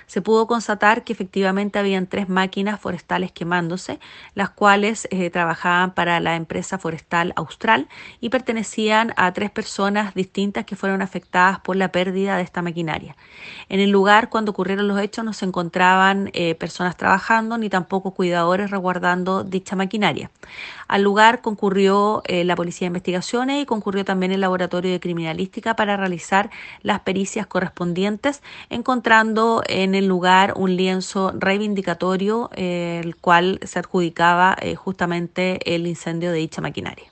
Se pudo constatar que efectivamente habían 3 máquinas forestales quemándose, las cuales trabajaban para la empresa forestal austral y pertenecían a 3 personas distintas que fueron afectadas por la pérdida de esta maquinaria. En el lugar, cuando ocurrieron los hechos, no se encontraban personas trabajando ni tampoco cuidadores resguardando dicha maquinaria. Al lugar concurrió la Policía de Investigaciones y concurrió también el Laboratorio de Criminalística para realizar las pericias correspondientes, encontrando en el lugar un lienzo reivindicatorio, el cual se adjudicaba justamente el incendio de dicha maquinaria.